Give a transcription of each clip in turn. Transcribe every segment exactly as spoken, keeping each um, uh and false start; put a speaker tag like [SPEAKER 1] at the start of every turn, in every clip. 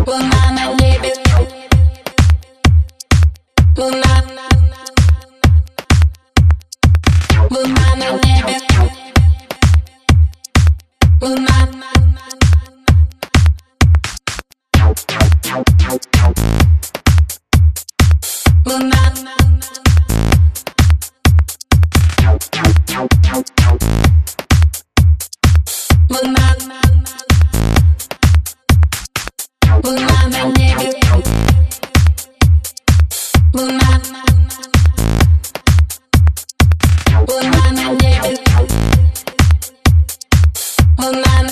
[SPEAKER 1] Луна на небе, луна, луна на небе, луна, луна, луна, луна на небе, луна, луна на небе, луна.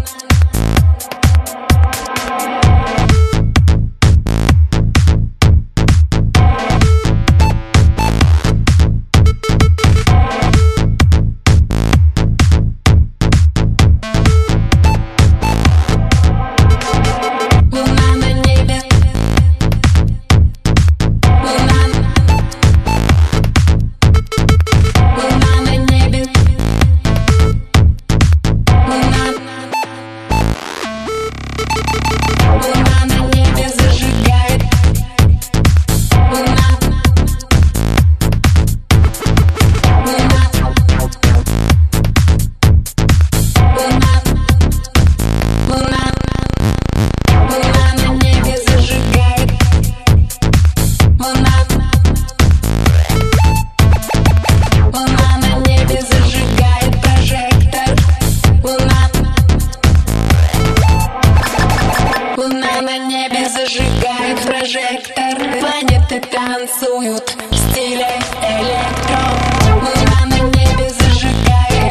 [SPEAKER 1] Зажигает прожектор, планеты танцуют в стиле электро. Луна на небе зажигает,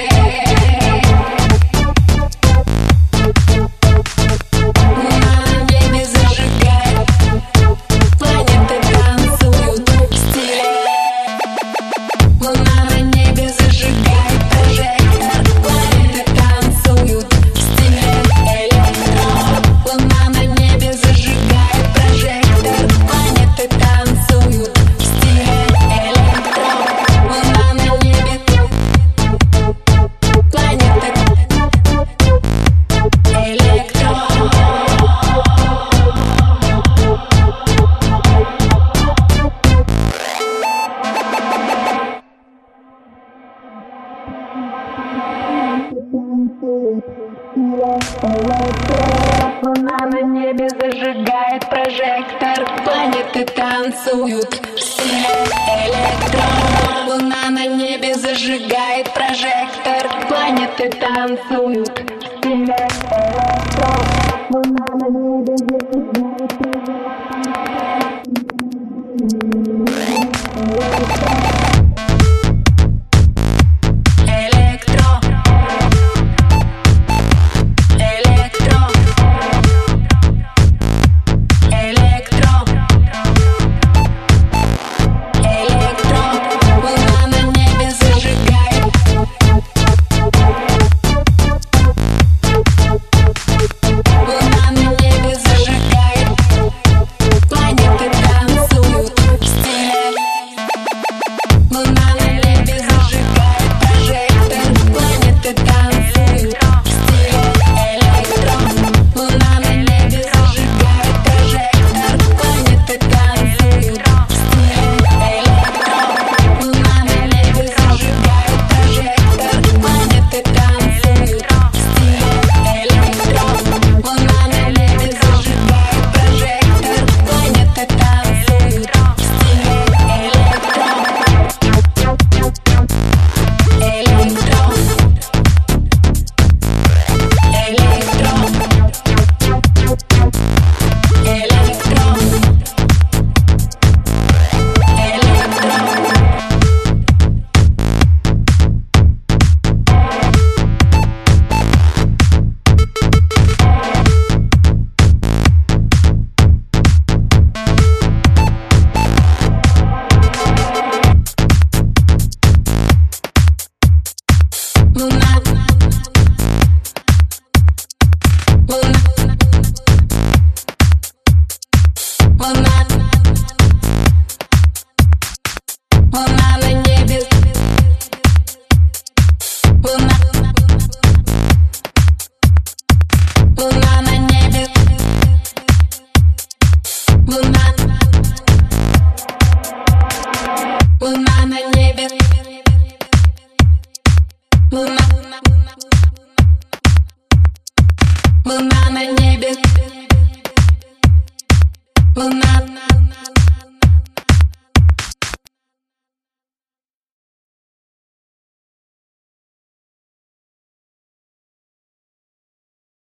[SPEAKER 1] луна на небе зажигает, планеты танцуют в стиле. Луна на небе зажигает прожектор, планеты танцуют в стиле электро. Луна на небе зажигает прожектор, планеты танцуют в стиле электро. Луна на небе, планеты электро. Луна на небе зажигает прожектор, планеты танцуют в стиле электро. Луна на небе зажигает прожектор, планеты танцуют в стиле электро. Луна на небе зажигает Луна.